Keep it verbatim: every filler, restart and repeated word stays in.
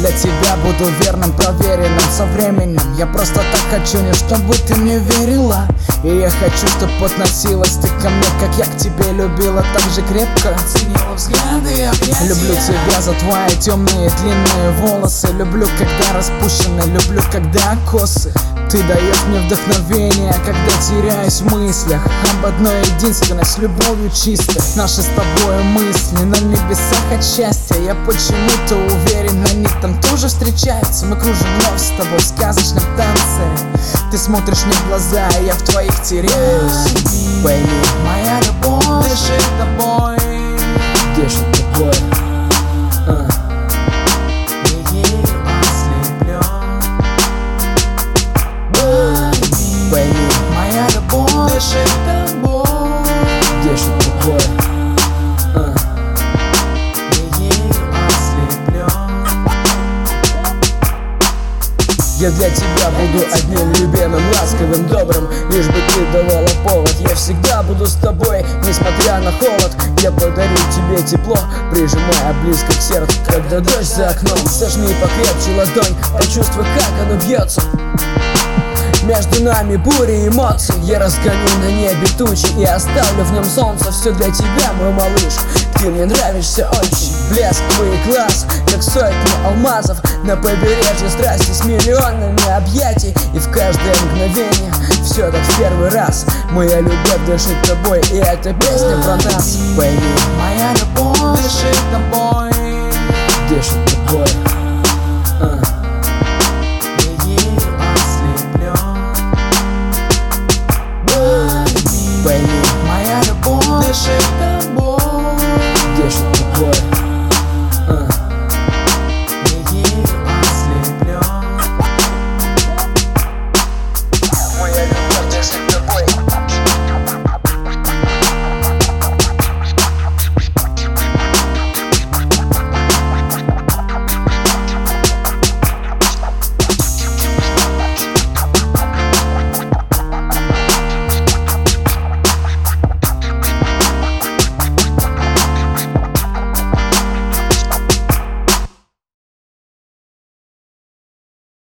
для тебя буду верным, проверенным со временем. Я просто так хочу, не чтобы ты мне верила. И я хочу, чтоб относилась ты ко мне, как я к тебе любила, так же крепко. Ценила взгляды и объятия. Люблю тебя за твои темные длинные волосы. Люблю, когда распущены, люблю, когда косы. Ты даешь мне вдохновение, когда теряюсь в мыслях об одной единственной, с любовью чистой. Наши с тобой мысли на небесах от счастья. Я почему-то уверен, они там тоже встречаются. Мы кружим вновь с тобой в сказочном танце. Ты смотришь мне в глаза, и я в твоих теряюсь. Baby, моя любовь дышит тобой, дышит тобой. uh. Я ею ослеплен. Baby, моя любовь дышит тобой, дышит тобой. uh. Я ею ослеплен. Я для тебя буду одним любимым, ласковым, добрым, лишь бы ты давала повод. Я всегда буду с тобой, несмотря на холод. Я подарю тебе тепло, прижимая близко к сердцу. Когда дождь за окном, сожми покрепче ладонь, почувствуй, как оно бьется. Между нами буря эмоций. Я разгоню на небе тучи и оставлю в нем солнце. Все для тебя, мой малыш, ты мне нравишься очень. Блеск твоих глаз, как сотни алмазов на побережье страсти, с миллионами объятий. И в каждое мгновение все так в первый раз. Моя любовь дышит тобой, и эта песня про нас. Baby, моя любовь дышит тобой, дышит тобой. uh.